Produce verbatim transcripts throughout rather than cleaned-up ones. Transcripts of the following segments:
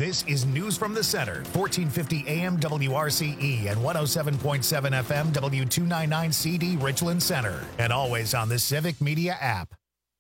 This is News from the Center, fourteen fifty A M W R C E and one oh seven point seven F M W two ninety-nine C D Richland Center. And always on the Civic Media app.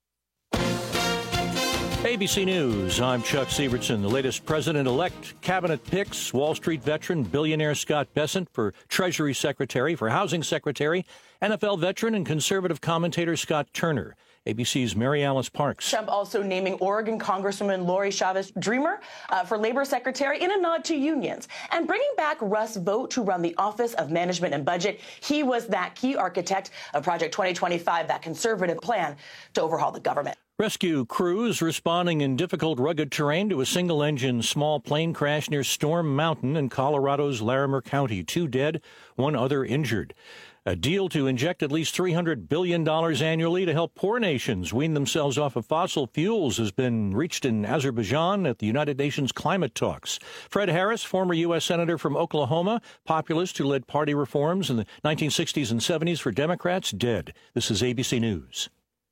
A B C News, I'm Chuck Sievertson. The latest president-elect cabinet picks Wall Street veteran billionaire Scott Bessent for Treasury Secretary, for Housing Secretary, N F L veteran and conservative commentator Scott Turner. A B C's Mary Alice Parks. Trump also naming Oregon Congresswoman Lori Chavez Dreamer uh, for Labor Secretary in a nod to unions. And bringing back Russ Vought to run the Office of Management and Budget. He was that key architect of Project twenty twenty-five, that conservative plan to overhaul the government. Rescue crews responding in difficult, rugged terrain to a single-engine small plane crash near Storm Mountain in Colorado's Larimer County. Two dead, one other injured. A deal to inject at least three hundred billion dollars annually to help poor nations wean themselves off of fossil fuels has been reached in Azerbaijan at the United Nations climate talks. Fred Harris, former U S Senator from Oklahoma, populist who led party reforms in the nineteen sixties and seventies for Democrats, dead. This is A B C News.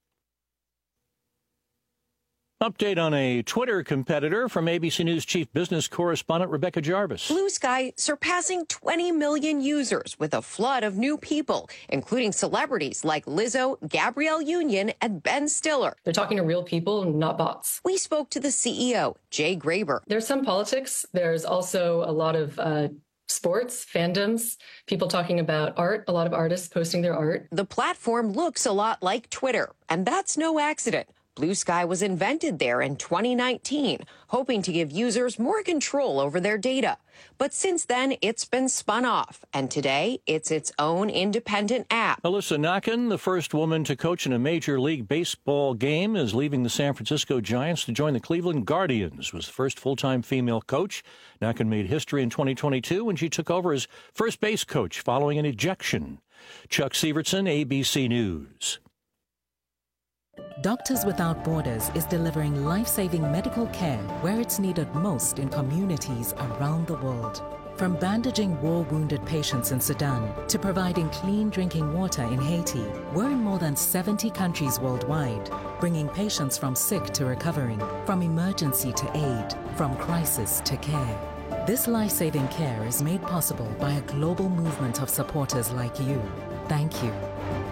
Update on a Twitter competitor from A B C News chief business correspondent Rebecca Jarvis. Blue Sky surpassing twenty million users with a flood of new people, including celebrities like Lizzo, Gabrielle Union, and Ben Stiller. They're talking to real people, not bots. We spoke to the C E O, Jay Graber. There's some politics. There's also a lot of uh, sports, fandoms, people talking about art, a lot of artists posting their art. The platform looks a lot like Twitter, and that's no accident. Blue Sky was invented there in twenty nineteen, hoping to give users more control over their data. But since then, it's been spun off, and today, it's its own independent app. Alyssa Nakken, the first woman to coach in a Major League Baseball game, is leaving the San Francisco Giants to join the Cleveland Guardians. Was the first full-time female coach. Nakken made history in twenty twenty-two when she took over as first base coach following an ejection. Chuck Sievertson, A B C News. Doctors Without Borders is delivering life-saving medical care where it's needed most in communities around the world. From bandaging war-wounded patients in Sudan to providing clean drinking water in Haiti, we're in more than seventy countries worldwide, bringing patients from sick to recovering, from emergency to aid, from crisis to care. This life-saving care is made possible by a global movement of supporters like you. Thank you.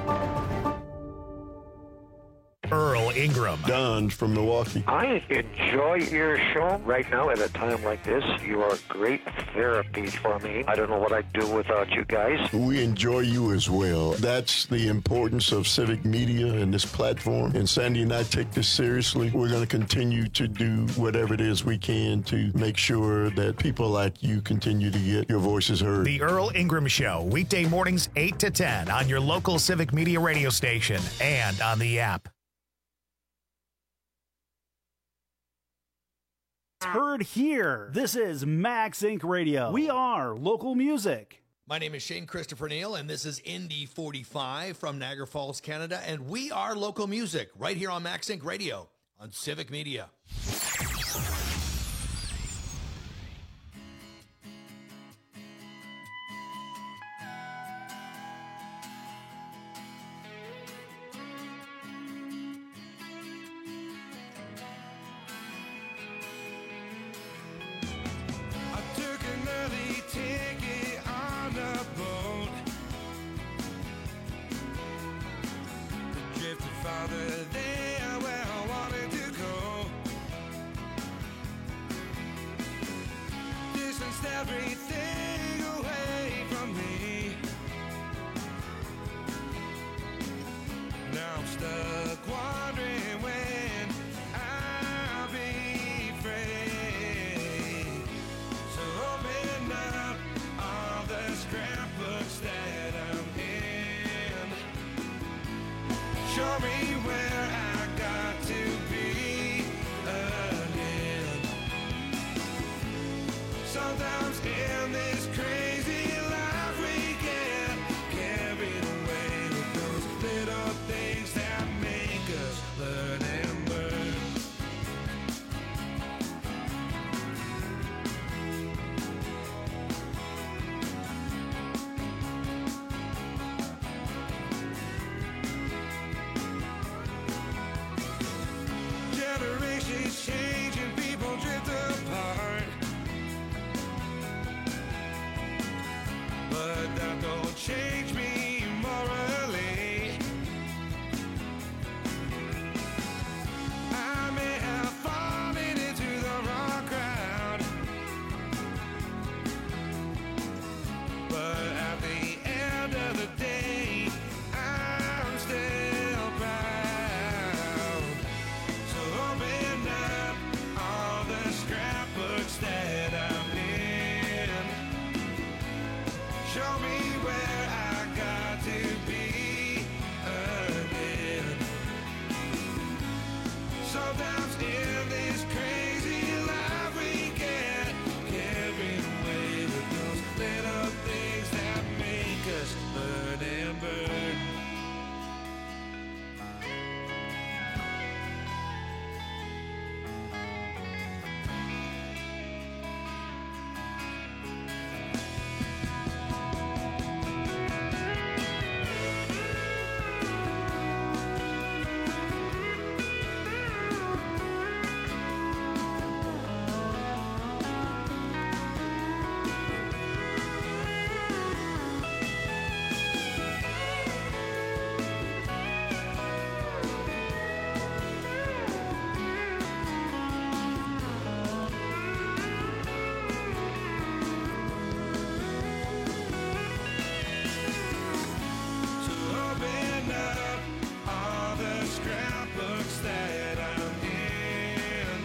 Earl Ingram. Don from Milwaukee. I enjoy your show right now at a time like this. You are great therapy for me. I don't know what I'd do without you guys. We enjoy you as well. That's the importance of civic media and this platform. And Sandy and I take this seriously. We're going to continue to do whatever it is we can to make sure that people like you continue to get your voices heard. The Earl Ingram Show, weekday mornings eight to ten on your local civic media radio station and on the app. Heard here. This is Max Incorporated. Radio. We are local music. My name is Shane Christopher Neal, and this is Indy forty-five from Niagara Falls, Canada, and we are local music right here on Max Inc Radio on Civic Media. Everything away from me. Now I'm stuck wondering when I'll be free. So open up all the scrapbooks that I'm in. Show me where I got to be again. Sometimes in this crazy life we get carried away with those little things that make us learn and burn. Generations change and people drift apart. that don't change me morally. I may have fallen into the wrong crowd, but at the end of the day, I'm still proud. So open up all the scrapbooks that I'm in. Show me where I got to be again. Sometimes in this crazy life we get carried away with those little things that make us burn and burn. So open up all the scrapbooks that I'm in.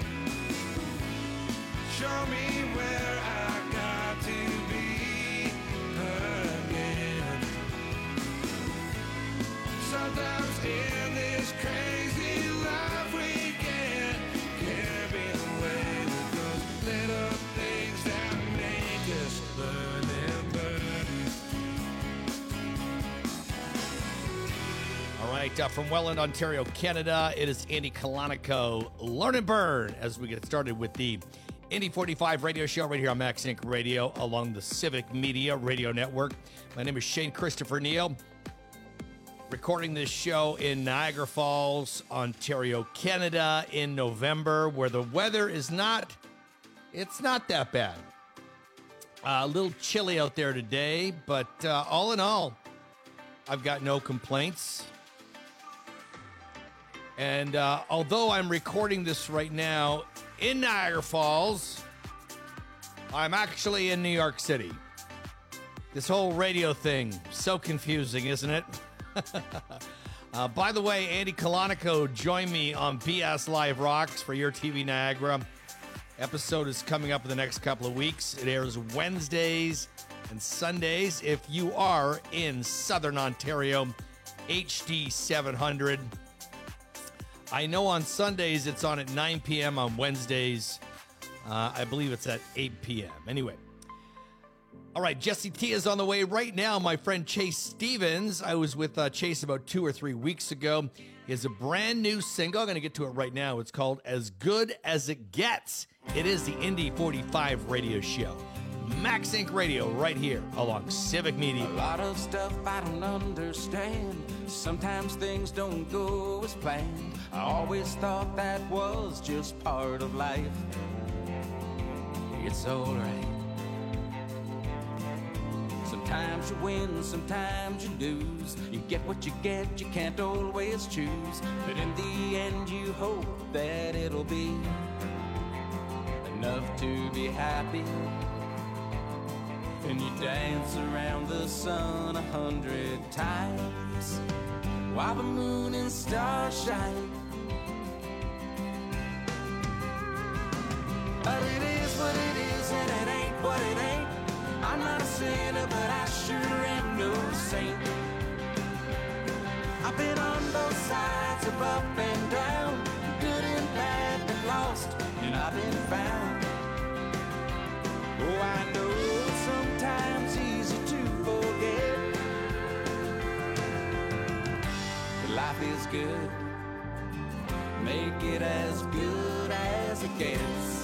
Show me where I got to be again. Sometimes in this crazy life we get carried away with those little things that make us burn and burn. All right, uh, from Welland, Ontario, Canada, it is Andy Colonico, Learn and Burn, as we get started with the Indy forty-five radio show right here on Max Inc Radio along the Civic Media Radio Network. My name is Shane Christopher Neal, recording this show in Niagara Falls, Ontario, Canada in November, where the weather is not, it's not that bad. Uh, a little chilly out there today, but uh, all in all, I've got no complaints. And uh, although I'm recording this right now in Niagara Falls, I'm actually in New York City. This whole radio thing, so confusing, isn't it? uh, by the way, Andy Colonico joined me on B S Live Rocks for Your T V Niagara. Episode is coming up in the next couple of weeks. It airs Wednesdays and Sundays. If you are in Southern Ontario, H D seven hundred. I know on Sundays it's on at nine p.m. On Wednesdays, uh, I believe it's at eight p.m. Anyway. All right, Jesse T is on the way right now. My friend Chase Stevens. I was with uh, Chase about two or three weeks ago. He has a brand new single. I'm going to get to it right now. It's called As Good As It Gets. It is the Indy forty-five radio show. Max Inc Radio right here along Civic Media. A lot of stuff I don't understand. Sometimes things don't go as planned. I always thought that was just part of life. It's alright. Sometimes you win, sometimes you lose. You get what you get, you can't always choose. But in the end you hope that it'll be enough to be happy. And you dance around the sun a hundred times while the moon and stars shine. But it is what it is and it ain't what it ain't. I'm not a sinner, but I sure am no saint. I've been on both sides of up and down, good and bad, been lost, and I've been found. Oh, I know it's sometimes easy to forget that life is good. Make it as good as it gets.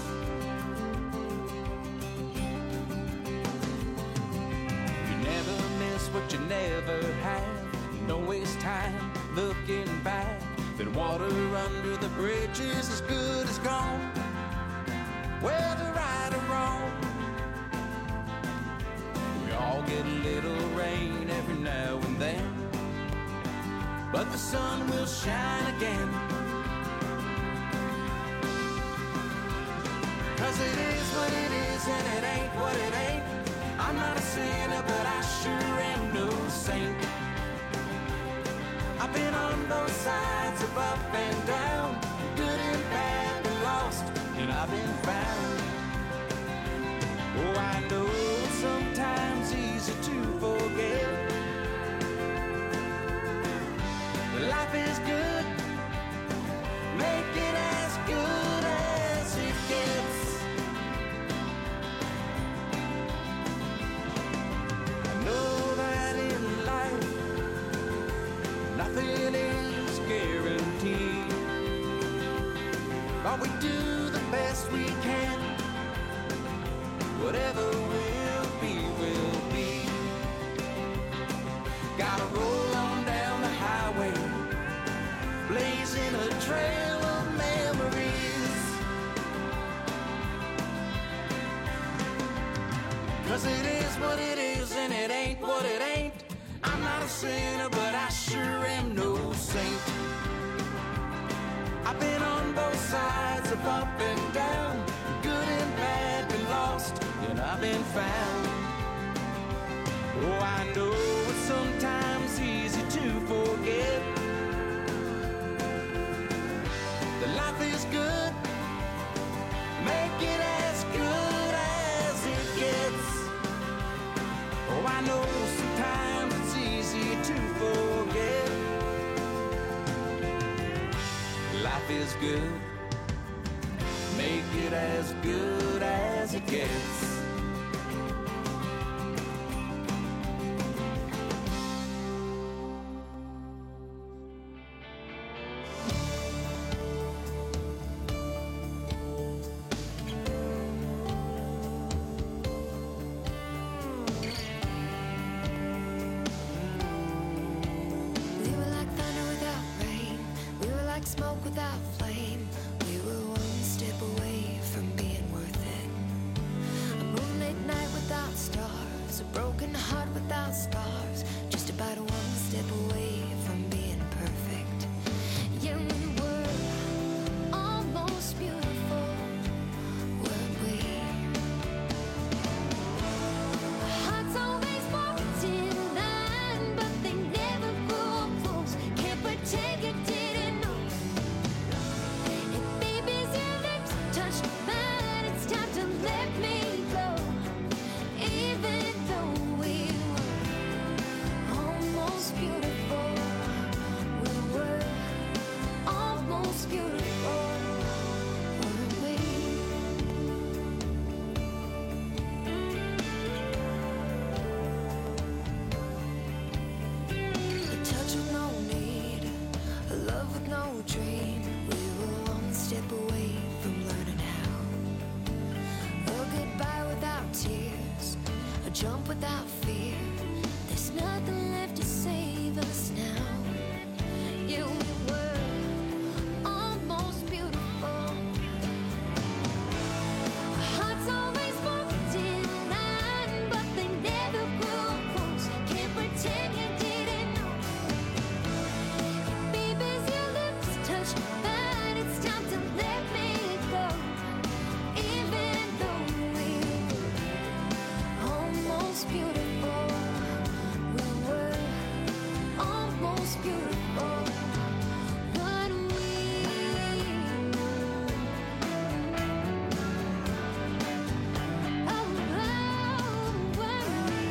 What you never had, don't waste time looking back. Then water under the bridge is as good as gone, whether right or wrong. We all get a little shine again. 'Cause it is what it is and it ain't what it ain't. I'm not a sinner, but I sure am no saint. I've been on both sides of up and down, good and bad and lost, and I've been found. Oh, I know it's sometimes easy to forget. Life is good, make it as good as it gets. I know that in life nothing is guaranteed, but we do the best we can. Whatever will be, will be. Gotta roll on down the highway, blazing a trail of memories. 'Cause it is what it is and it ain't what it ain't. I'm not a sinner, but I sure am no saint. I've been on both sides of up and down, good and bad, been lost, and I've been found. Oh, I know it's sometimes easy to forget that life is good, make it as good as it gets. Oh, I know sometimes it's easy to forget. Life is good, make it as good as it gets. Smoke without flame, we were one step away from being worth it. A moonlit night without stars, a broken heart without scars, just about one step away from being perfect. Yeah, we were almost beautiful, weren't we? Our hearts always walked in line, but they never grew close. Can't pretend you didn't know. Touch mine, it's time to let me go. Even though we were almost beautiful, we were almost beautiful, weren't we? A touch with no need, a love with no dream. We were one step away from learning how. A goodbye without tears, a jump without fear. There's nothing left to save us now. Yeah, we were almost beautiful. Our hearts always walked in line, but they never grew close. Can't pretend you didn't know. Baby's your lips touch mine, it's time to let me go. Even though we were almost beautiful, we were almost beautiful, weren't we? Oh, oh, weren't we?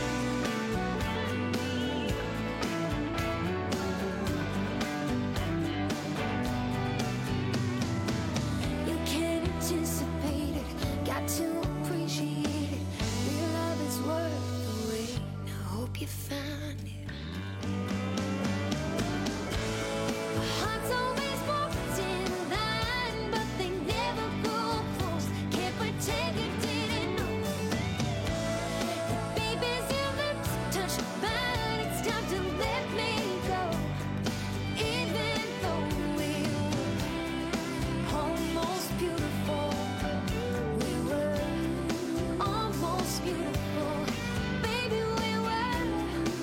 You can't anticipate it, got to appreciate it. Real love is worth the wait. I hope you find it. Our hearts always walked in line, but they never grew close. Can't pretend you didn't know. Baby's your lips touch mine, it's time to let me go. Even though we were almost beautiful, we were almost beautiful. Baby, we were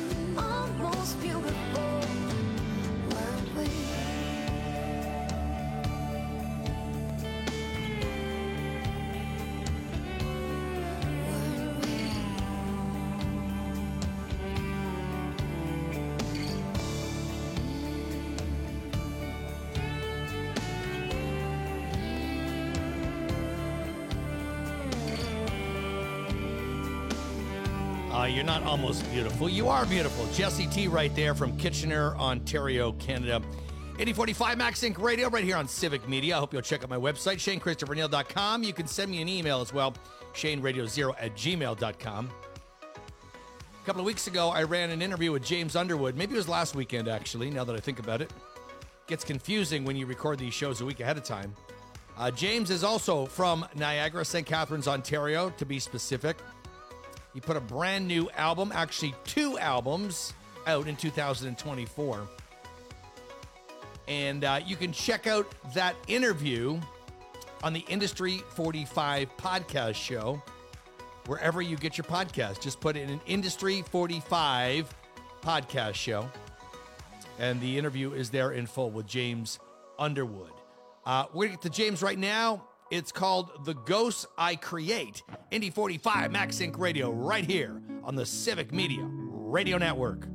Uh, you're not almost beautiful. You are beautiful. Jesse T right there from Kitchener, Ontario, Canada. eighty forty-five Max Inc Radio right here on Civic Media. I hope you'll check out my website, Shane Christopher Neal dot com. You can send me an email as well, Shane Radio Zero at gmail dot com. A couple of weeks ago, I ran an interview with James Underwood. Maybe it was last weekend, actually, now that I think about it. Gets confusing when you record these shows a week ahead of time. Uh, James is also from Niagara, Saint Catharines, Ontario, to be specific. He put a brand new album, actually two albums, out in two thousand twenty-four. And uh, you can check out that interview on the Industry forty-five podcast show, wherever you get your podcast. Just put in an Industry forty-five podcast show. And the interview is there in full with James Underwood. Uh, we're going to get to James right now. It's called The Ghosts I Create. Indy forty-five Max Inc Radio right here on the Civic Media Radio Network.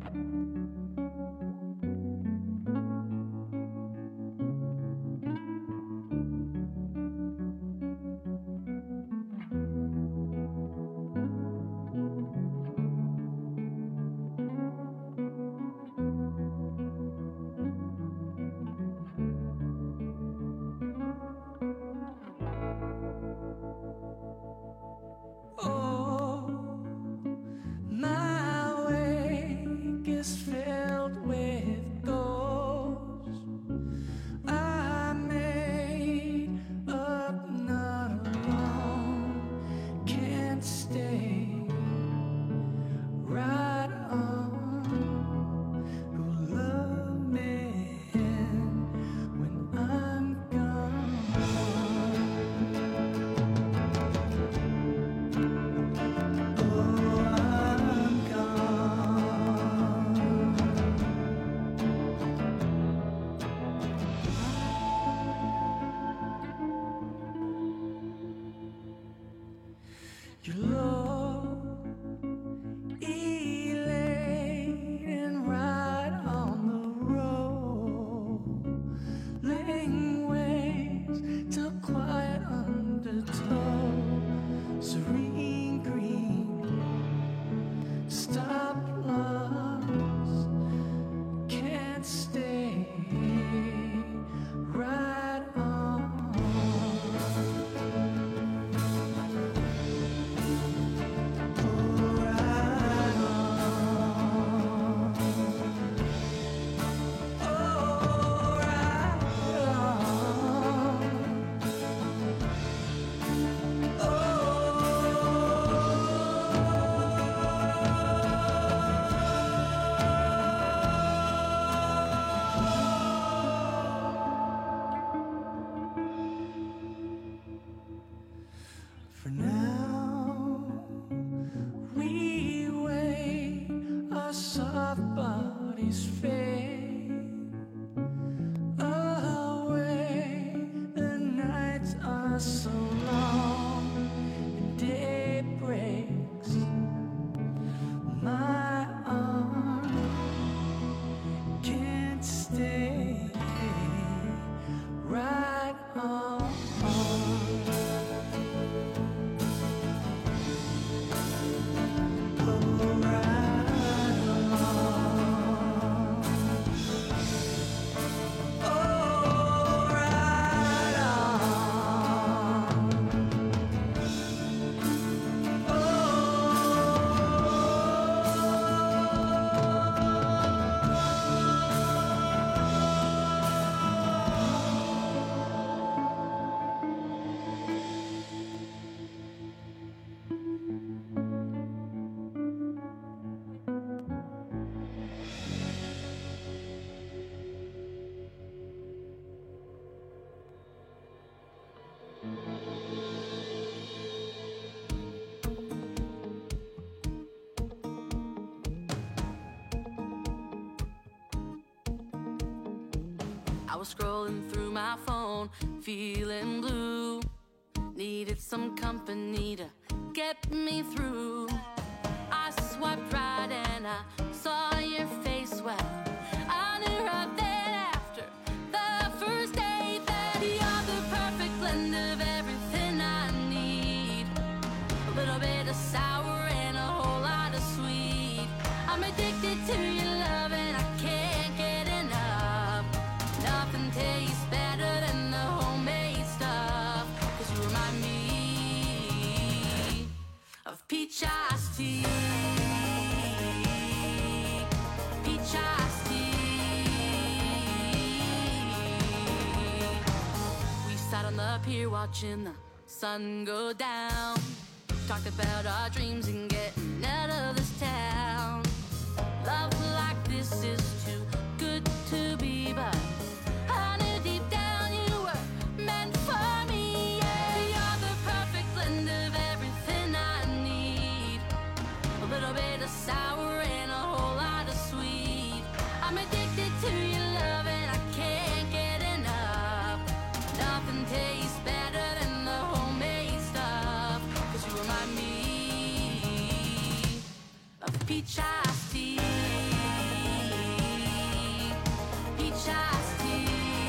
I was scrolling through my phone, feeling blue. Needed some company to get me through. I swiped right and I saw your face. Well, I knew right then after the first date that you're the perfect blend of everything I need. A little bit of sour and a whole lot of sweet. of peach iced tea. Peach iced tea. We sat on the pier watching the sun go down. Talked about our dreams and getting out of this town. Love like this is too good to be, but I knew deep down you were meant for me. Yeah, you're the perfect blend of everything I need. A little bit of sour and a whole lot of sweet. I'm addicted to your love and I can't get enough. Nothing tastes better than the homemade stuff. Cause you remind me of peach iced tea. Peach iced tea.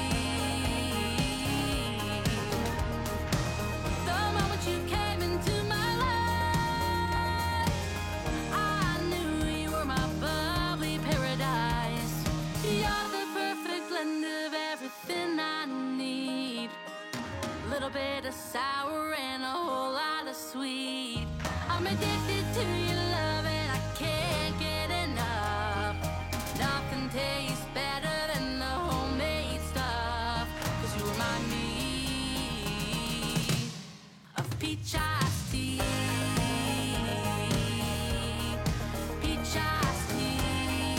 The moment you came into my life, I knew you were my bubbly paradise. You're the perfect blend of everything I need. A little bit of sour and a whole lot of sweet. I'm addicted to your love and I can't get enough. Nothing tastes better than the homemade stuff. Cause you remind me of peach iced tea. Peach iced tea.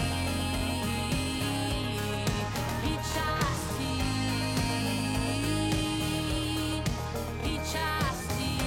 Peach iced tea. Peach iced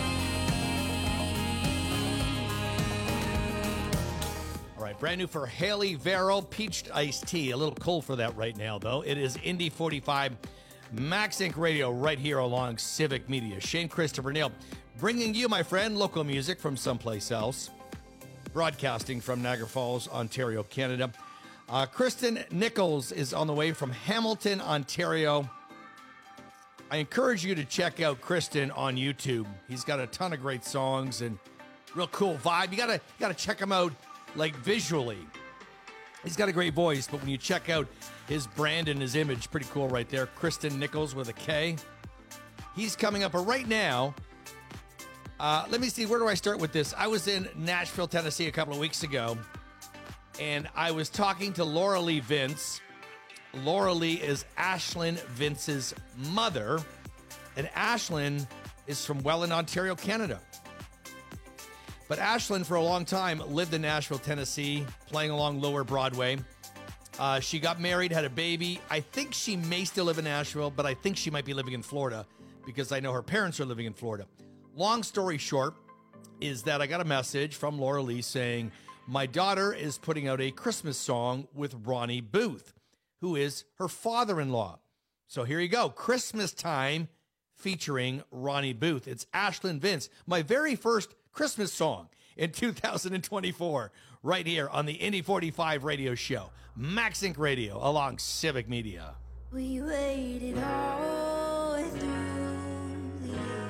All right, brand new for Haley Vero, peach iced tea. A little cold for that right now, though. It is Indy forty-five, Max Inc Radio, right here along Civic Media. Shane Christopher Neal, bringing you, my friend, local music from someplace else. Broadcasting from Niagara Falls, Ontario, Canada. Uh, Kristen Nichols is on the way from Hamilton, Ontario. I encourage you to check out Kristen on YouTube. He's got a ton of great songs and real cool vibe. You gotta, you gotta check him out, like, visually. He's got a great voice, but when you check out his brand and his image, pretty cool right there. Kristen Nichols with a K. He's coming up. But right now, uh, let me see, where do I start with this? I was in Nashville, Tennessee a couple of weeks ago, and I was talking to Laura Lee Vince. Laura Lee is Ashlyn Vince's mother, and Ashlyn is from Welland, Ontario, Canada. But Ashlyn, for a long time, lived in Nashville, Tennessee, playing along Lower Broadway. Uh, she got married, had a baby. I think she may still live in Nashville, but I think she might be living in Florida because I know her parents are living in Florida. Long story short is that I got a message from Laura Lee saying, my daughter is putting out a Christmas song with Ronnie Booth, who is her father-in-law. So here you go, Christmas Time featuring Ronnie Booth. It's Ashlyn Vince, my very first Christmas song in two thousand twenty-four, right here on the Indy forty-five radio show, Max Inc Radio, along Civic Media. We waited all the way through the year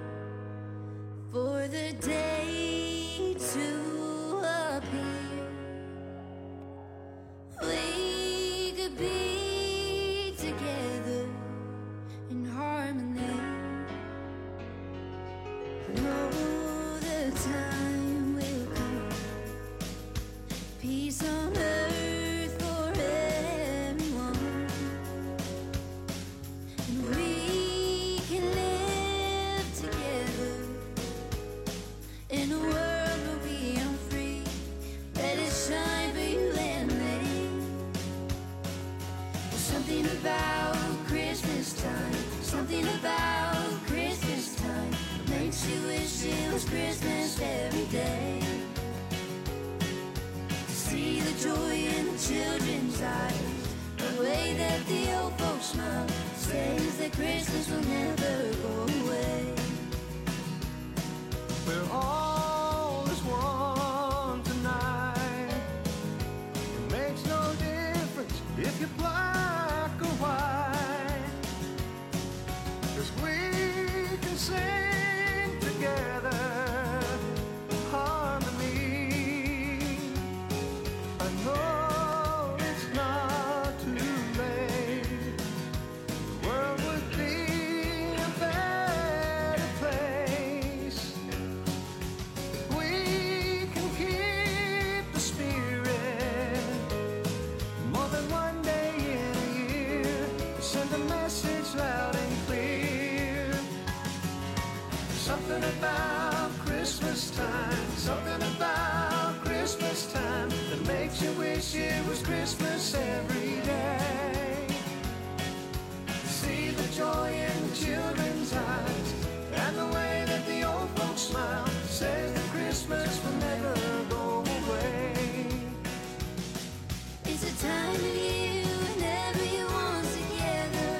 for the day to appear. We could be together in harmony. No, the time will come. Peace on earth for everyone. And we can live together in a world where we are free. Let it shine for you and me. There's something about Christmas time. Something about Christmas time makes you wish it was Christmas every day. To see the joy in the children's eyes, the way that the old folks smile, says that Christmas will never go away. We're all as one tonight. It makes no difference if you're black or white, 'cause we can sing together harmony. I know it's not too late. The world would be a better mind. Something about Christmas time that makes you wish it was Christmas every day. See the joy in children's eyes and the way that the old folks smile says that Christmas will never go away. It's a time of year when everyone's together.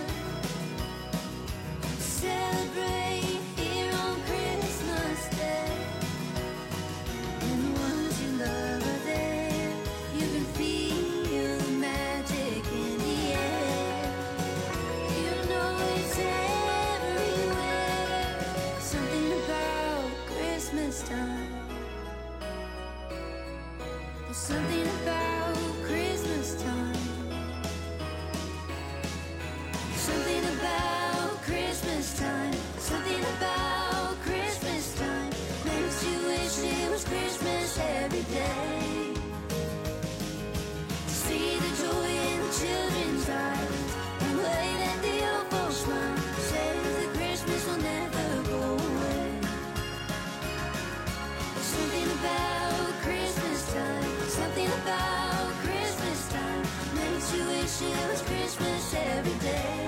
Celebrate here on Christmas Day. And the ones you love are there. You can feel the magic in the air. You know it's everywhere. Something about Christmas time. There's something about Christmas time. Something about Christmas time. Something about Christmas time makes you wish it was Christmas every day. To see the joy in the children's eyes and the way that the old folks smile says that Christmas will never go away. Something about Christmas time. Something about Christmas time makes you wish it was Christmas every day.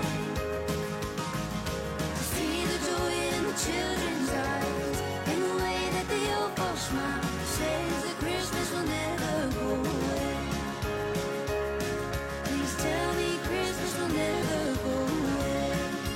To see the joy in the children's eyes and the way that the old folks smile says that Christmas will never go away. Please tell me Christmas will never go away.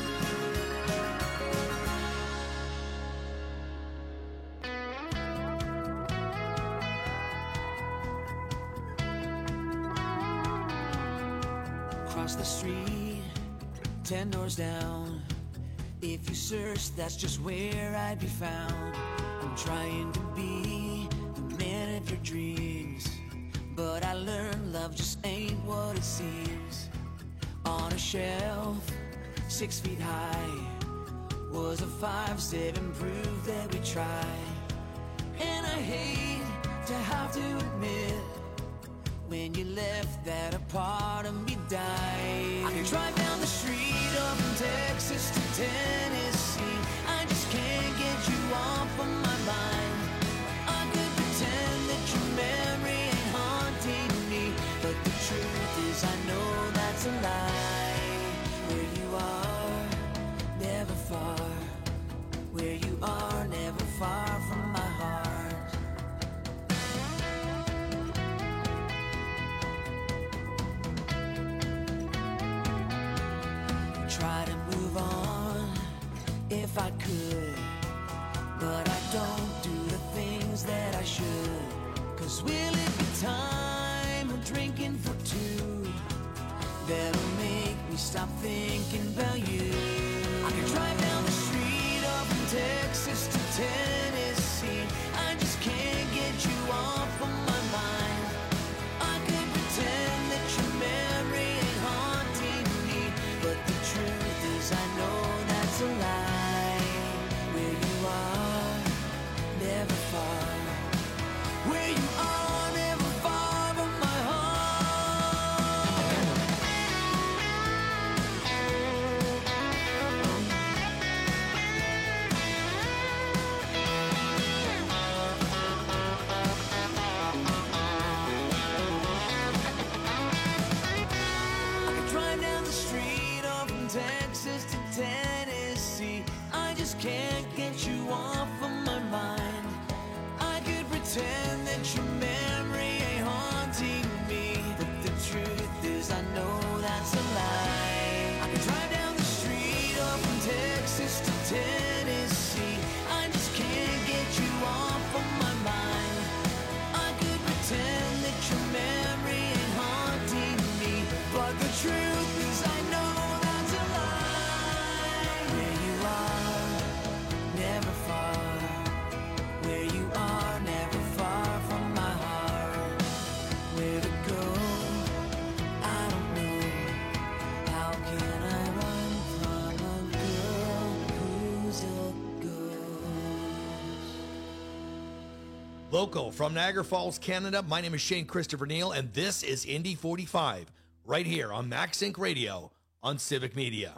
Across the street, ten doors down. If you search, that's just where I'd be found. I'm trying to be the man of your dreams, but I learned love just ain't what it seems. On a shelf, six feet high, was a five seven proof that we tried. And I hate to have to admit, when you left, that a part of me died. I can drive down the street up from Texas to Tennessee. I just can't get you off of my mind. I could pretend that your memory ain't haunting me, but the truth is I know that's a lie. Where you are, never far. Where you are, never far from my heart. Try to move on if I could, but I don't do the things that I should. Cause will it be time of drinking for two that'll make me stop thinking about you? I can drive down the street up from Texas to Tennessee. I just can't get you off of my mind. I could pretend that your memory ain't haunting me, but the truth is I know that's a lie. Where you are, never far. Where you are, never far from my I could drive down the street up from Texas to Tennessee. I just can't get you off of my mind. I could pretend that your memory ain't haunting me, but the truth is I know that's a lie. I could drive down the street up from Texas to Tennessee. I just can't get you off of my mind. I could pretend that your memory ain't haunting me, but the truth is I know that's a lie. Where you are, never far. Where you are, never far from my heart. Where to go, I don't know. How can I run from a girl who's a ghost? Local from Niagara Falls, Canada, my name is Shane Christopher Neal, and this is Indy forty-five, right here on Max Inc Radio on Civic Media.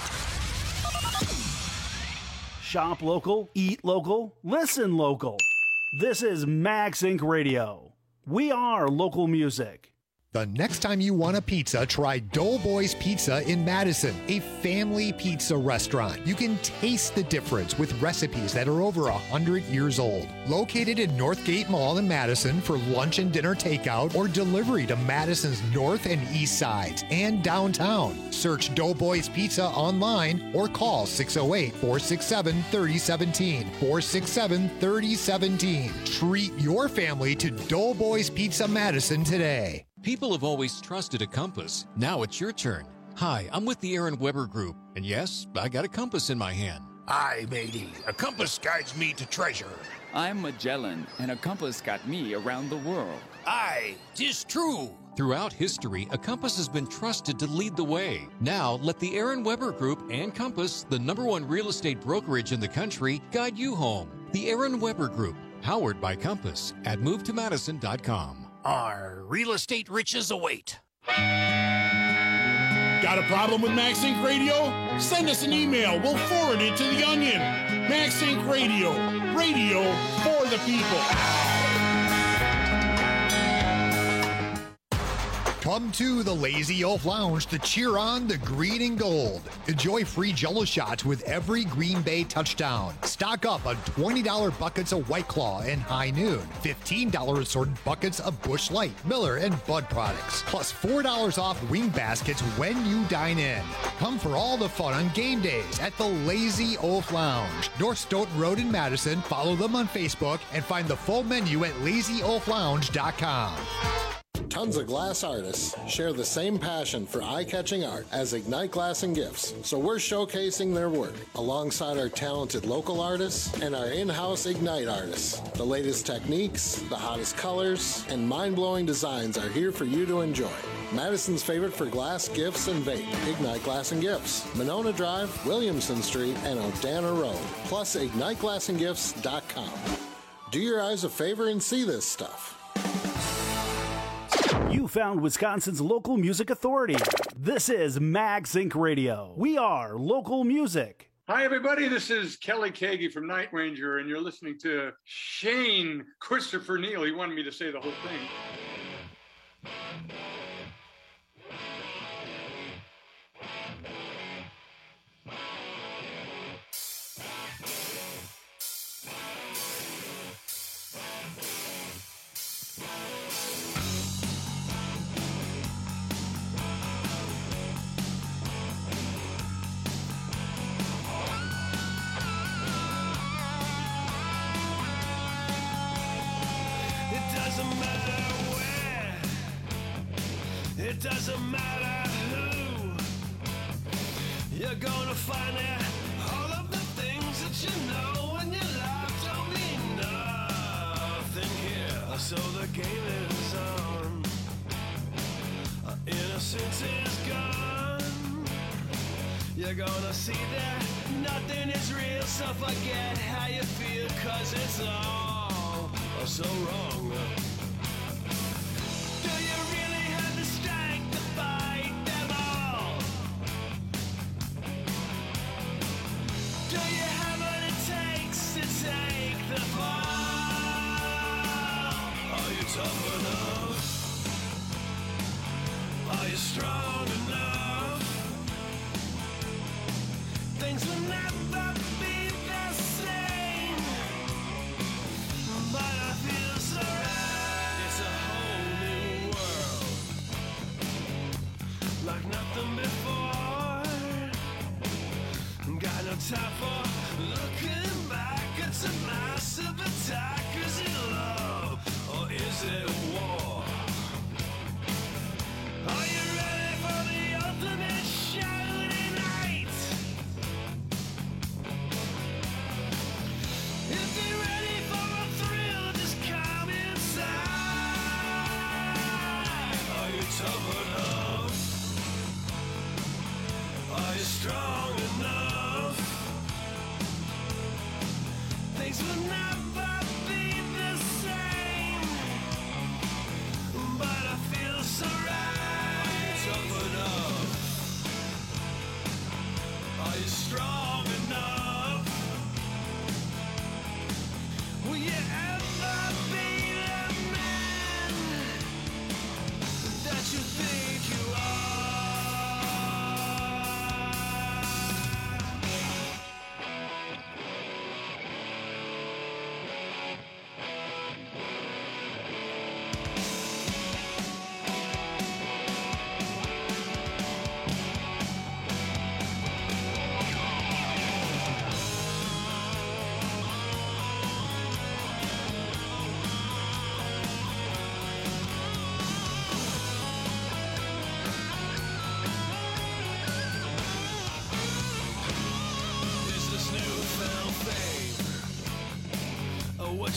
Shop local, eat local, listen local. This is Max Inc Radio. We are local music. The next time you want a pizza, try Doughboys Pizza in Madison, a family pizza restaurant. You can taste the difference with recipes that are over one hundred years old. Located in Northgate Mall in Madison for lunch and dinner takeout or delivery to Madison's north and east sides and downtown. Search Doughboys Pizza online or call six oh eight, four six seven, three oh one seven, four six seven, three oh one seven. Treat your family to Doughboys Pizza Madison today. People have always trusted a compass. Now it's your turn. Hi, I'm with the Aaron Weber Group, and yes, I got a compass in my hand. Aye, matey. A compass guides me to treasure. I'm Magellan, and a compass got me around the world. Aye, 'tis true. Throughout history, a compass has been trusted to lead the way. Now, let the Aaron Weber Group and Compass, the number one real estate brokerage in the country, guide you home. The Aaron Weber Group, powered by Compass, at move to madison dot com. Our real estate riches await. Got a problem with Max Inc Radio? Send us an email. We'll forward it to the Onion. Max Inc Radio. Radio for the people. Come to the Lazy Oaf Lounge to cheer on the green and gold. Enjoy free Jell-O shots with every Green Bay touchdown. Stock up on twenty dollars buckets of White Claw and High Noon. fifteen dollars assorted buckets of Busch Light, Miller, and Bud products. Plus four dollars off wing baskets when you dine in. Come for all the fun on game days at the Lazy Oaf Lounge. North Stoughton Road in Madison. Follow them on Facebook and find the full menu at lazy oaf lounge dot com. Tons of glass artists share the same passion for eye-catching art as Ignite Glass and Gifts, so we're showcasing their work alongside our talented local artists and our in-house Ignite artists. The latest techniques, the hottest colors, and mind-blowing designs are here for you to enjoy. Madison's favorite for glass, gifts, and vape, Ignite Glass and Gifts, Monona Drive, Williamson Street, and Odana Road, plus ignite glass and gifts dot com. Do your eyes a favor and see this stuff. You found Wisconsin's local music authority. This is Max Inc Radio. We are local music. Hi, everybody. This is Kelly Kagi from Night Ranger, and you're listening to Shane Christopher Neal. He wanted me to say the whole thing. It doesn't matter who you're gonna find it. All of the things that you know in your life don't mean nothing here. So the game is on. Our innocence is gone. You're gonna see that nothing is real. So forget how you feel, cause it's all so wrong. Tough enough? Are you strong enough? Things will never be the same, but I feel so right. It's a whole new world, like nothing before. Got no time for looking back. It's a massive attack. Is it love? Or is it war? Are you ready for the ultimate show tonight? If you're ready for a thrill, just come inside. Are you tough enough? Are you strong enough? Things will never be the same,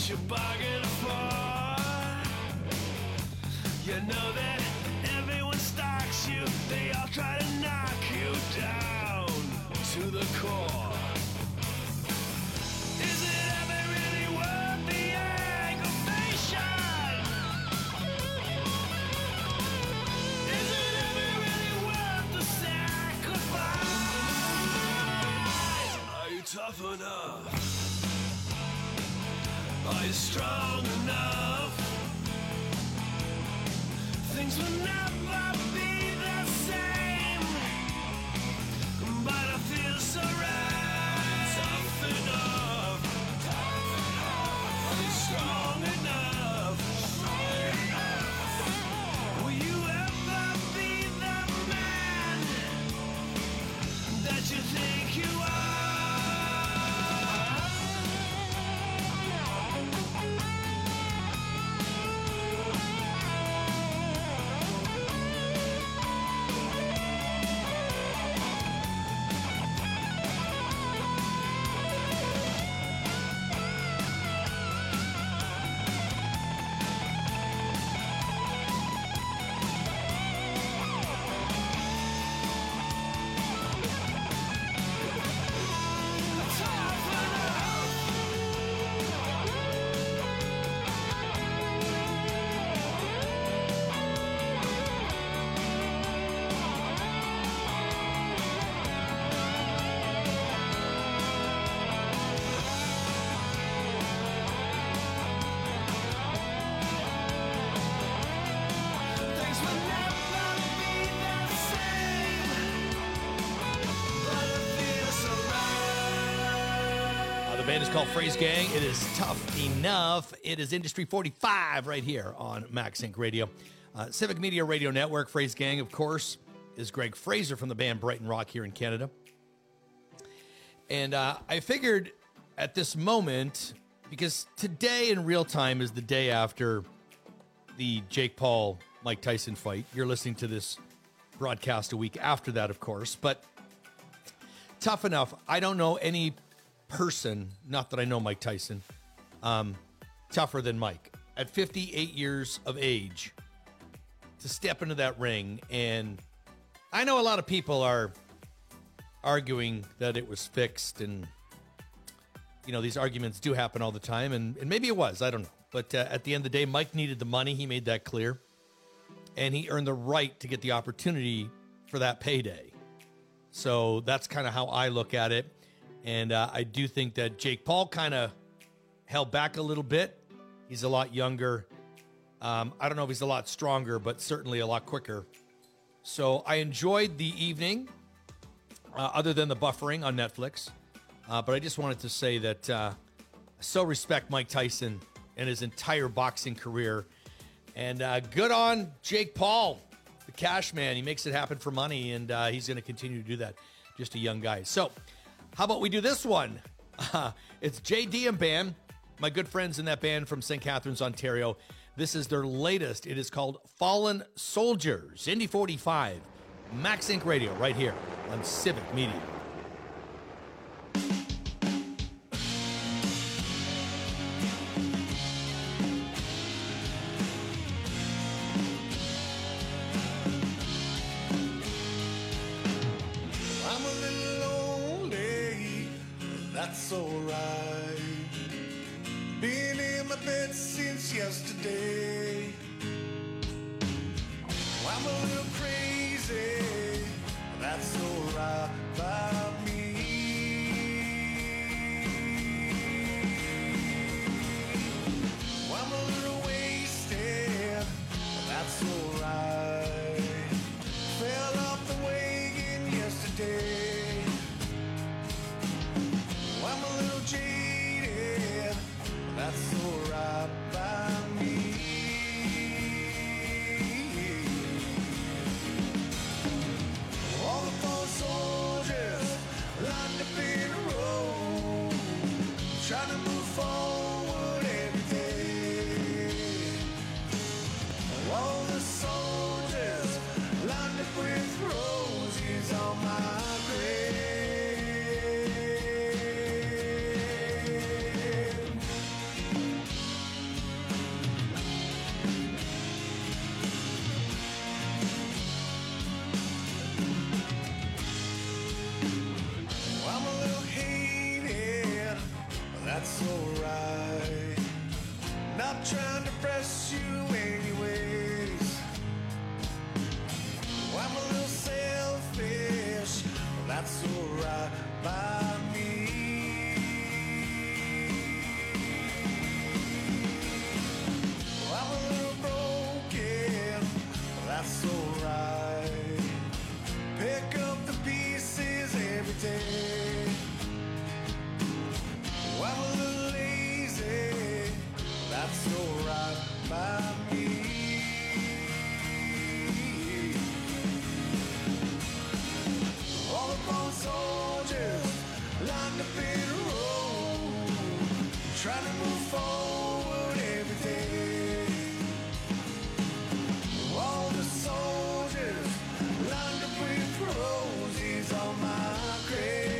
what you bargained for. You know that everyone stalks you. They all try to knock you down to the core. Is it ever really worth the aggravation? Is it ever really worth the sacrifice? Are you tough enough? Are you strong enough? Things will never be the same, but I feel so right. Tough enough. Tough enough. Are you strong enough? Strong enough. Will you ever be the man that you think you are? The band is called Phrase Gang. It is tough enough. It is Industry forty-five right here on MaxInc Radio. Uh, Civic Media Radio Network. Phrase Gang, of course, is Greg Fraser from the band Brighton Rock here in Canada. And uh, I figured at this moment, because today in real time is the day after the Jake Paul, Mike Tyson fight. You're listening to this broadcast a week after that, of course. But tough enough. I don't know any person, not that I know Mike Tyson, um, tougher than Mike. At fifty-eight years of age, to step into that ring, and I know a lot of people are arguing that it was fixed, and you know, these arguments do happen all the time, and, and maybe it was, I don't know. But uh, at the end of the day, Mike needed the money. He made that clear, and he earned the right to get the opportunity for that payday. So that's kind of how I look at it. And uh, I do think that Jake Paul kind of held back a little bit. He's a lot younger. Um, I don't know if he's a lot stronger, but certainly a lot quicker. So I enjoyed the evening, uh, other than the buffering on Netflix. Uh, but I just wanted to say that uh, I so respect Mike Tyson and his entire boxing career. And uh, good on Jake Paul, the cash man. He makes it happen for money, and uh, he's going to continue to do that. Just a young guy. So how about we do this one? Uh, it's J D and Band, my good friends in that band from Saint Catharines, Ontario. This is their latest. It is called Fallen Soldiers. Indy forty-five, MaxInc Radio, right here on Civic Media. I'm a little lonely, that's alright. Been in my bed since yesterday. I'm a little crazy, that's alright by me. I'm a little wasted, that's alright. Fell off the wagon yesterday. I'm a little jaded, that's alright by me. not trying to press you anyways. I'm a little selfish, but that's alright by me. I'm a little broken, but that's alright. Pick up the pieces every day. I'm a little lazy, that's alright by me. All the bone soldiers lined up in a row, trying to move forward every day. All the soldiers lined up with roses on my grave.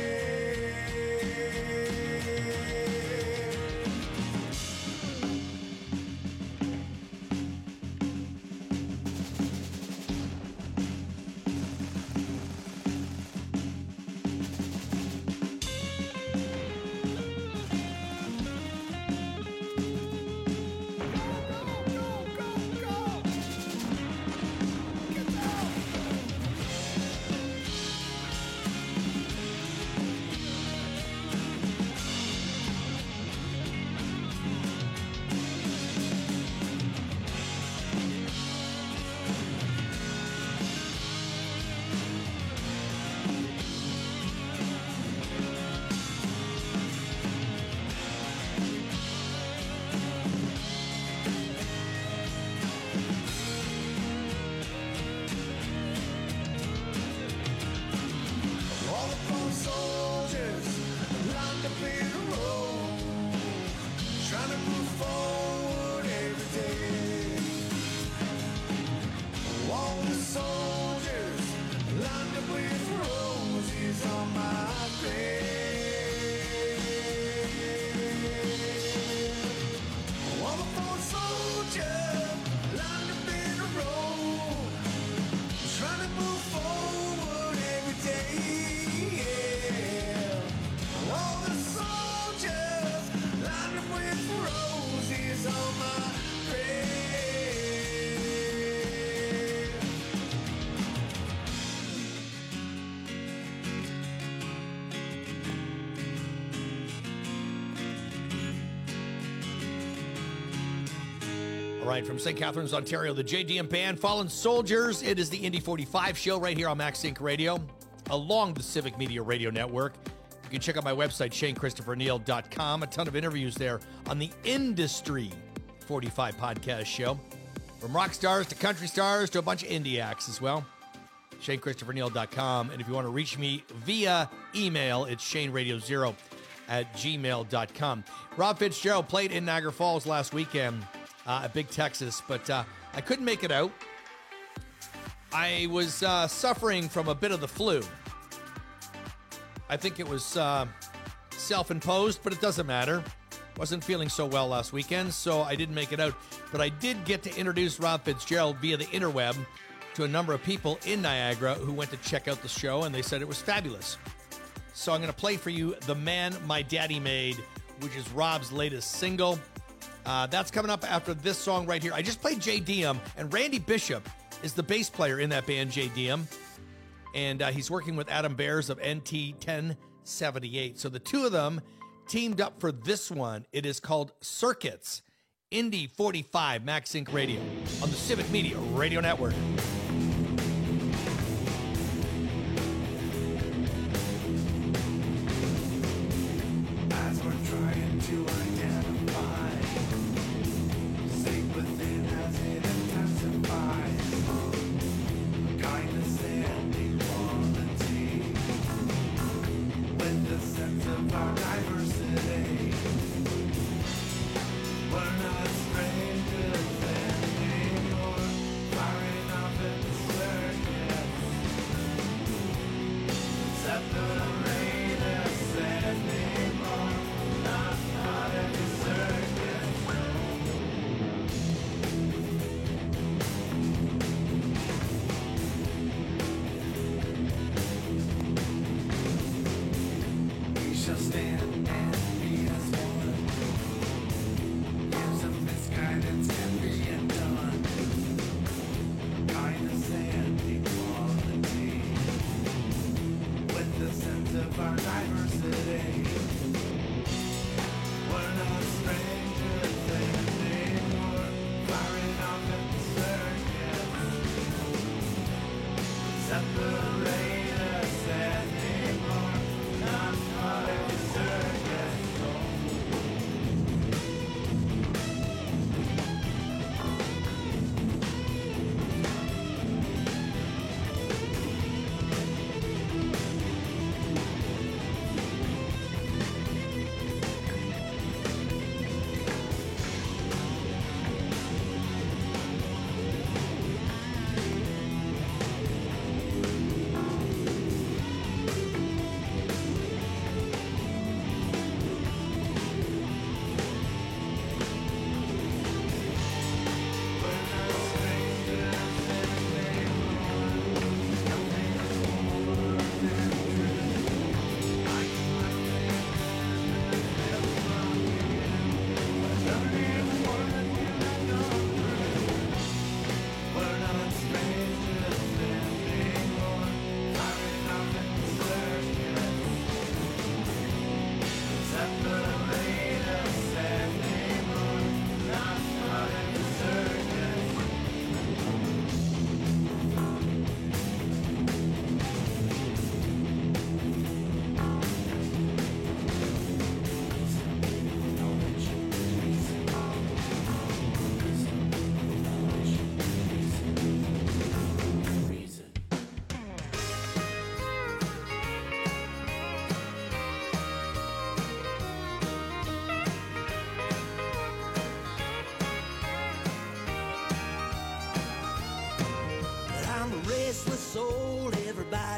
All the phone soldiers lined up in a row, trying to move forward every day. All the soldiers lined up with roses on my grave. All the phone soldiers lined up in a row, trying to move forward every day. All the soldiers lined up with roses on my grave. All right, from Saint Catharines, Ontario, the J D M Band, Fallen Soldiers. It is the Indy forty-five show right here on Max Inc Radio, along the Civic Media Radio Network. You can check out my website, Shane Christopher Neal dot com. A ton of interviews there on the Industry forty-five podcast show. From rock stars to country stars to a bunch of indie acts as well. Shane Christopher Neal dot com. And if you want to reach me via email, it's Shane Radio Zero at gmail dot com. Rob Fitzgerald played in Niagara Falls last weekend uh, at Big Texas, but uh, I couldn't make it out. I was uh, suffering from a bit of the flu. I think it was uh, self-imposed, but it doesn't matter. Wasn't feeling so well last weekend, so I didn't make it out. But I did get to introduce Rob Fitzgerald via the interweb to a number of people in Niagara who went to check out the show, and they said it was fabulous. So I'm going to play for you The Man My Daddy Made, which is Rob's latest single. Uh, that's coming up after this song right here. I just played J D M, and Randy Bishop is the bass player in that band, J D M. And uh, he's working with Adam Bears of N T ten seventy-eight. So the two of them teamed up for this one. It is called Circuits, Indy forty-five, Max Inc Radio on the Civic Media Radio Network. As we're trying to identify, sink within as it intensifies. Kindness and equality, with the sense of our diversity. We're not strangers anymore, firing off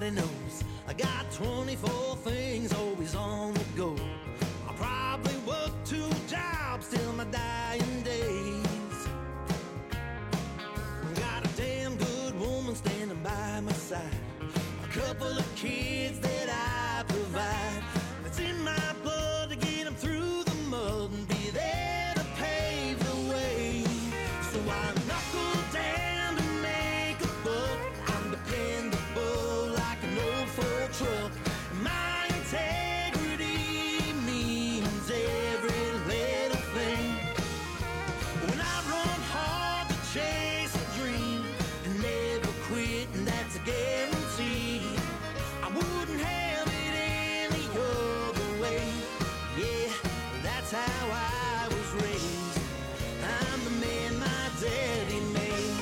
Everybody knows I got twenty-four things always on the go. I'll probably work two jobs till my dying days. Got a damn good woman standing by my side. A couple of kids that I provide. It's in my blood to get them through the mud and be there to pave the way. So I knuckle down to make a buck. I'm dependable like an old Ford truck. My integrity means every little thing. When I run hard to chase a dream and never quit, and that's a guarantee. I wouldn't have it any other way. Yeah, that's how I was raised. I'm the man my daddy made.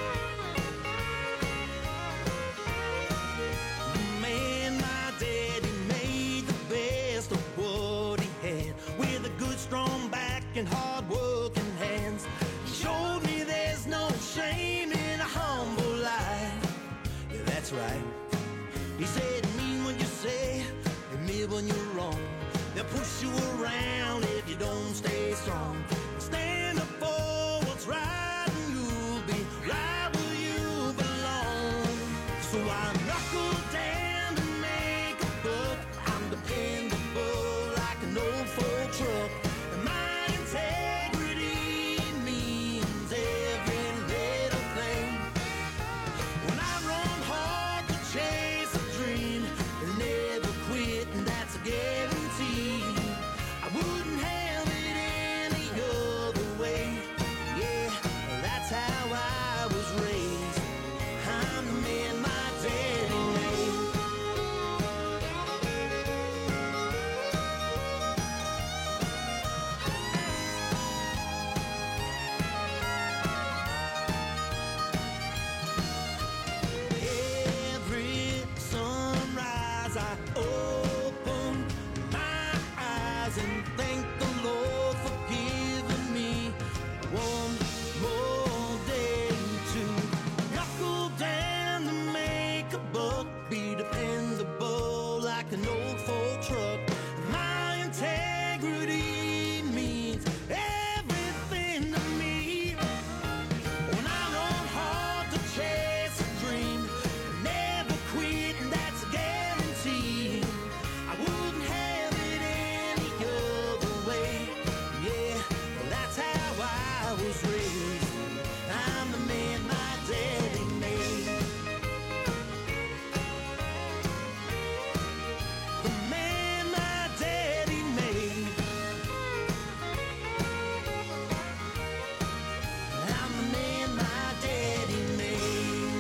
The man my daddy made, the best of what he had, with a good strong back and hard working hands. He showed me there's no shame in a humble life. Yeah, that's right. He said, mean when you say, admit when you're wrong. They'll push you around if you don't stay strong. Stand up for what's right and you'll be right where you belong. So I knuckle down to make a buck. I'm dependable like an old Ford truck. And my integrity means every little thing. When I run hard to chase a dream and never quit, and that's a guarantee. I wouldn't have it any other way. Yeah, that's how I was raised. I'm the man my daddy made. Every sunrise I open my eyes and thank the Lord for giving me one more day to knuckle down to make a buck, be dependable like an old Ford truck. My integrity means everything to me. When I run hard to chase a dream, never quit, and that's a guarantee. I wouldn't have it any other way. Yeah, that's how I was raised. I'm the man my daddy made. The man my daddy made. I'm the man my daddy made.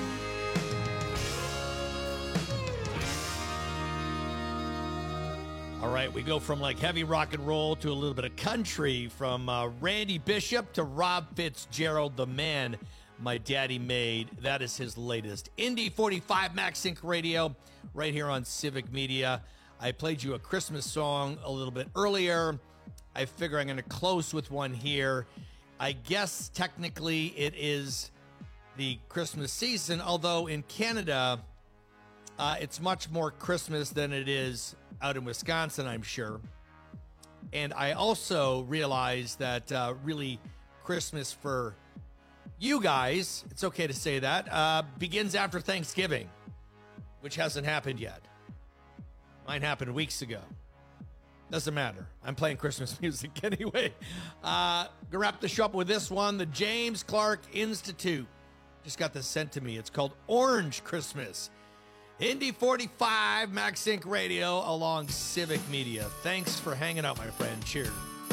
All right, we go from like heavy rock and roll to a little bit of country, from uh, Randy Bishop to Rob Fitzgerald, the man my daddy made. That is his latest. Indy forty-five Max Inc Radio, right here on Civic Media. I played you a Christmas song a little bit earlier. I figure I'm going to close with one here. I guess technically it is the Christmas season, although in Canada, uh, it's much more Christmas than it is out in Wisconsin, I'm sure. And I also realize that uh, really Christmas for you guys, it's okay to say that, uh, begins after Thanksgiving, which hasn't happened yet. Mine happened weeks ago. Doesn't matter. I'm playing Christmas music anyway. Uh, gonna wrap the show up with this one. The James Clark Institute just got this sent to me. It's called Orange Christmas. Indy forty-five Max Inc Radio along Civic Media. Thanks for hanging out, my friend. Cheers.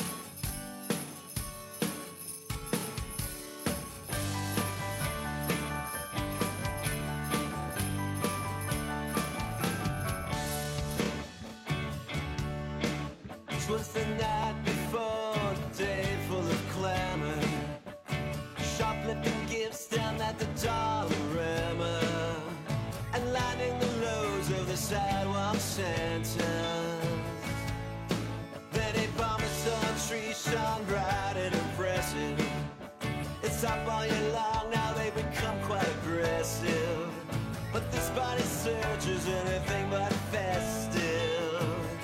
Was the night before, the day full of clamor, shoplifting gifts down at the Dollarama, and lining the roads of the sidewalk Santas. Then a parmesan tree shone bright and impressive. It's up all year long, now they've become quite aggressive. But this body's search culture's anything but festive.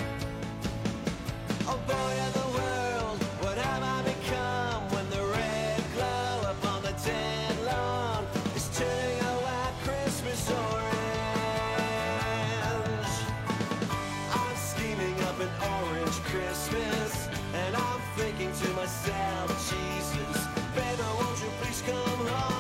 Oh boy of the world, what have I become when the red glow upon the dead lawn is turning a white Christmas orange? I'm scheming up an orange Christmas, and I'm thinking to myself, Jesus, baby, won't you please come home?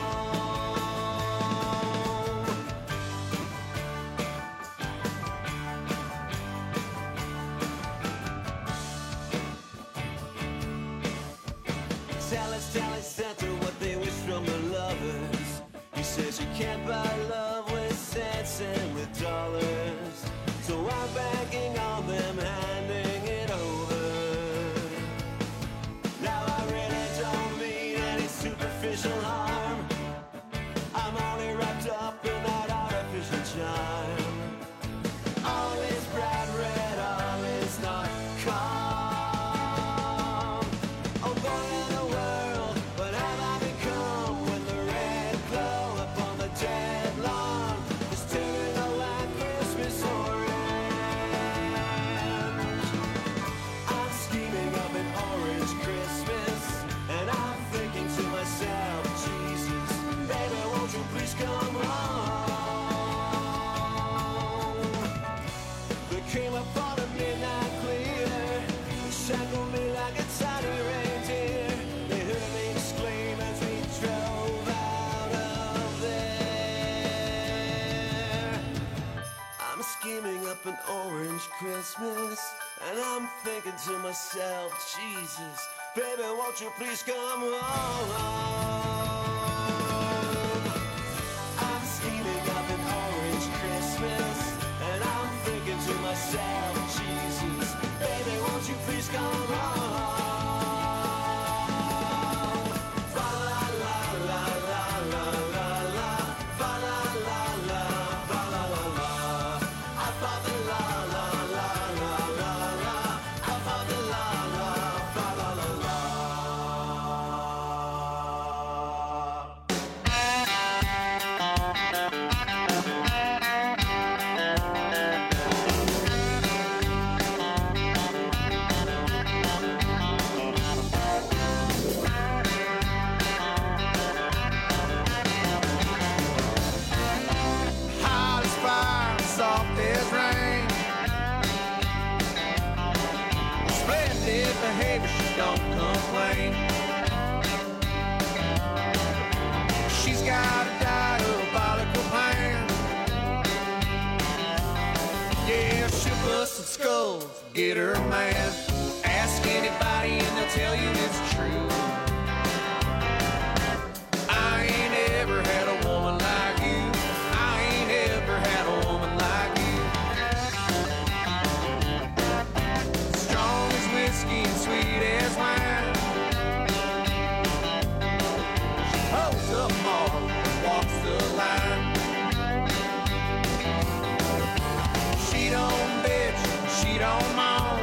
Tell us, tell us, Santa, what they wish from the lovers. He says you can't buy love with cents and with dollars. So I'm banking on them handing it over. Now I really don't mean any superficial harm. I'm only wrapped up in that artificial charm. All is bright red, all is not calm. Oh boy in the world, what have I become when the red glow upon the dead lawn is turning a white Christmas orange? I'm scheming up an orange Christmas, and I'm thinking to myself, Jesus, baby, won't you please come home? They came up on a midnight clear, they shackled me like a tiny reindeer. They heard me exclaim as we drove out of there. I'm scheming up an orange Christmas, and I'm thinking to myself, Jesus, baby, won't you please come home? I'm scheming up an orange Christmas, and I'm thinking to myself, Jesus, baby, won't you please come home? Fa la la la la la la la, fa la la la, fa la la la. I thought the la la la la la la, I thought the la la, fa la la la. Hot as fire, soft as rain. Splendid behavior, she don't complain. She's got a diabolical plan. Yeah, she'll bust some skulls, get her man. Ask anybody and they'll tell you it's true. I ain't ever had a woman like you. I ain't ever had a woman like you. Strong as whiskey and sweet as wine. She holds up more and walks the line. She don't bitch, she don't moan.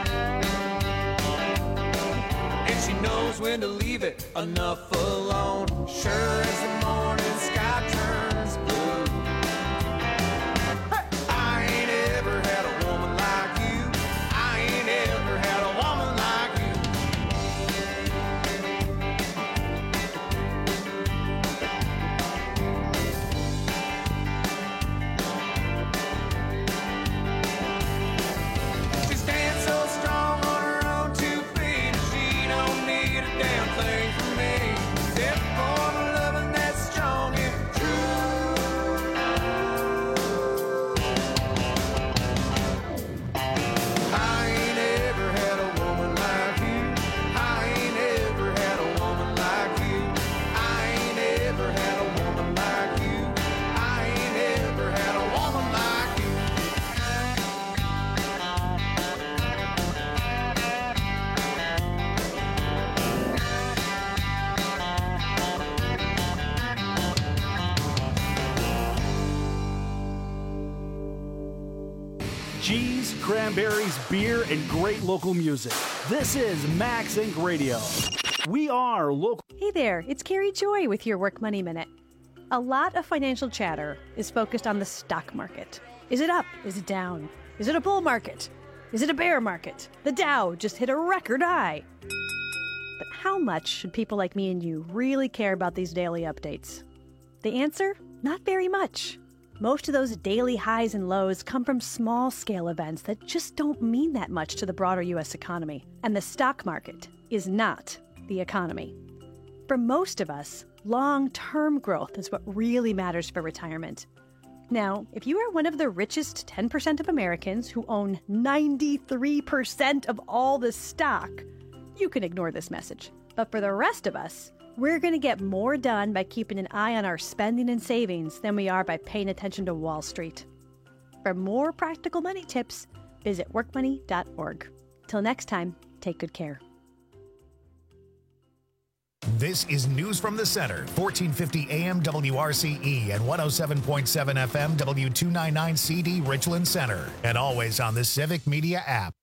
And she knows when to leave it enough alone. Sure as the morning sky turns blue. I ain't ever had a woman like you. I ain't ever had a woman like you. She stands so strong on her own two feet. She don't need a damn thing from me, except for the loving that's strong and true. I ain't ever had a woman like you. I ain't ever had a woman like you. I ain't ever had a woman like you. I ain't ever had a woman like you. Cheese, cranberries, beer, and great local music. This is Max Incorporated. Radio. We are local. Hey there, it's Carrie Joy with your Work Money Minute. A lot of financial chatter is focused on the stock market. Is it up? Is it down? Is it a bull market? Is it a bear market? The Dow just hit a record high. But how much should people like me and you really care about these daily updates? The answer? Not very much. Most of those daily highs and lows come from small-scale events that just don't mean that much to the broader U S economy. And the stock market is not the economy. For most of us, long-term growth is what really matters for retirement. Now, if you are one of the richest ten percent of Americans who own ninety-three percent of all the stock, you can ignore this message. But for the rest of us, we're going to get more done by keeping an eye on our spending and savings than we are by paying attention to Wall Street. For more practical money tips, visit work money dot org. Till next time, take good care. This is News from the Center, fourteen fifty A M W R C E and one oh seven point seven F M W two ninety-nine C D Richland Center, and always on the Civic Media app.